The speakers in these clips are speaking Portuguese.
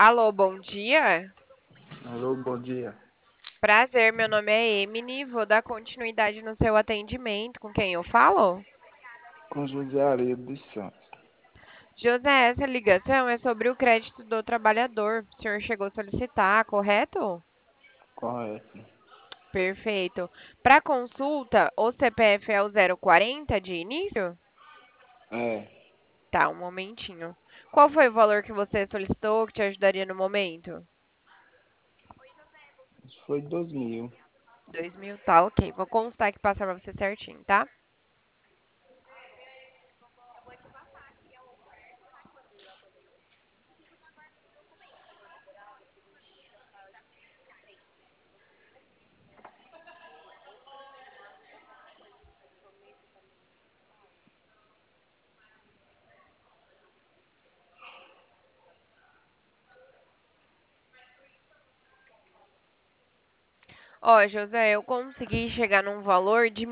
Alô, bom dia. Alô, bom dia. Prazer, meu nome é Emily. Vou dar continuidade no seu atendimento. Com quem eu falo? Com José Aredo dos Santos. José, essa ligação é sobre o crédito do trabalhador. O senhor chegou a solicitar, correto? Correto. Perfeito. Para consulta, o CPF é o 040 de início? É, Tá, um momentinho. Qual foi o valor que você solicitou que te ajudaria no momento? isso foi 2000. 2.000, tá, ok. Vou constar aqui e passar pra você certinho, tá? Ó, José, eu consegui chegar num valor de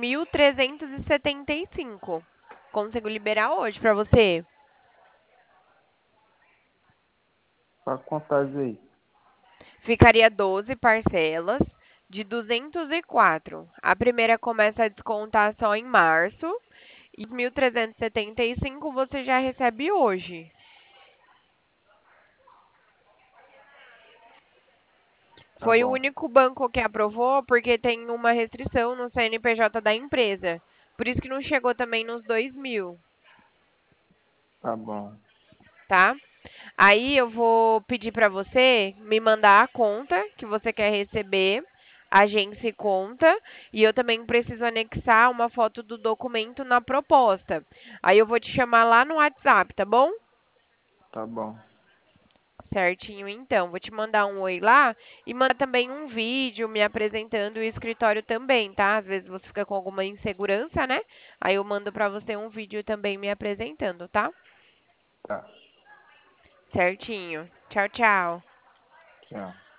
1.375. Consigo liberar hoje pra você. Pra contar isso aí. Ficaria 12 parcelas de 204. A primeira começa a descontar só em março e os 1.375 você já recebe hoje. Tá Foi o bom, único banco que aprovou porque tem uma restrição no CNPJ da empresa. Por isso que não chegou também nos 2.000, tá bom, tá? Aí eu vou pedir para você me mandar a conta que você quer receber, agência e conta, e eu também preciso anexar uma foto do documento na proposta. Aí eu vou te chamar lá no WhatsApp, tá bom? tá bom. Certinho, então. Vou te mandar um oi lá e mandar também um vídeo me apresentando o escritório também, tá? Às vezes você fica com alguma insegurança, né? Aí eu mando para você um vídeo também me apresentando, tá? Tá, Certinho. Tchau, tchau. tchau.